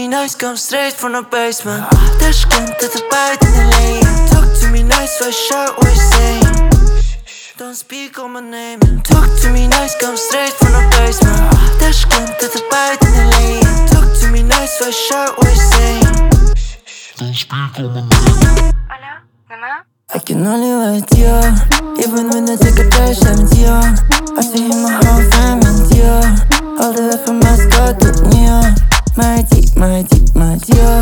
me nice, come straight from the basement. Tashkent to the bite in the lane. Talk to me nice, fresh out, what you saying? Don't speak on my name. Talk to me nice, come straight from the basement. Tashkent to the bite in the lane. Talk to me nice, fresh out, what you saying? Don't speak on my name. Hola, mamá. I can only wait, yeah. Even when I take a dash, I'm yeah. I see him my whole family, yeah. All the way from Moscow to New York. My dear.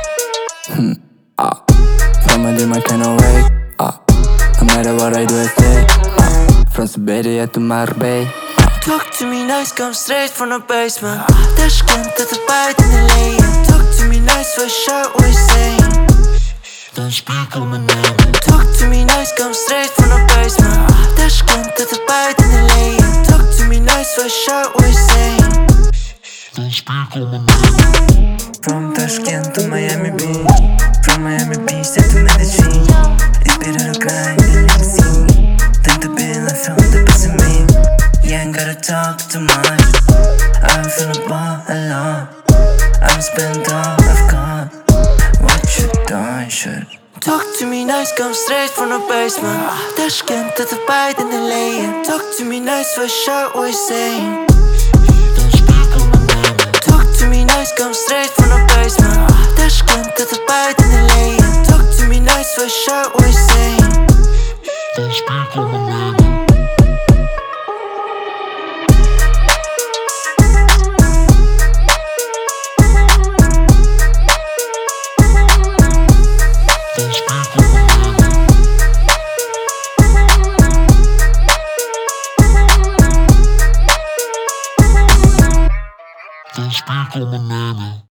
From a my kind of way. No matter what I do, I stay. From Siberia to Marbella. Talk to me nice, come straight from the basement. Tashkent to the bite in the lane. Talk to me nice, fresh out, what you saying? Don't speak on my name. Talk to me nice, come straight from the basement. Tashkent to the bite in the lane. Talk to me nice, fresh out, what you saying? Don't speak on my name. From Tashkent to Miami Beach. From Miami Beach to Medellin. It's better to grind than to see. Than to be I found the best in me. You ain't gotta talk too much. I'm feeling ball alone. I'm spent all I've got. What you done, shit? Talk to me nice, come straight from the basement. Tashkent to the bite in the lane. Talk to me nice, fresh out, what you saying? Don't speak on my name. Talk to me nice, come straight from the basement. Tashkent to the bite in the lane. Talk to me nice, fresh out, what you saying? Don't speak on my name. Don't speak on my name. Don't speak on my name.